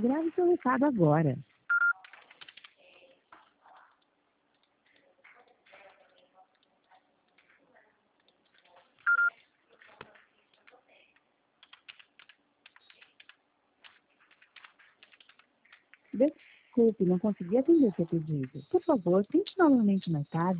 Grave seu recado agora. Desculpe, não consegui atender seu pedido. Por favor, tente novamente mais tarde.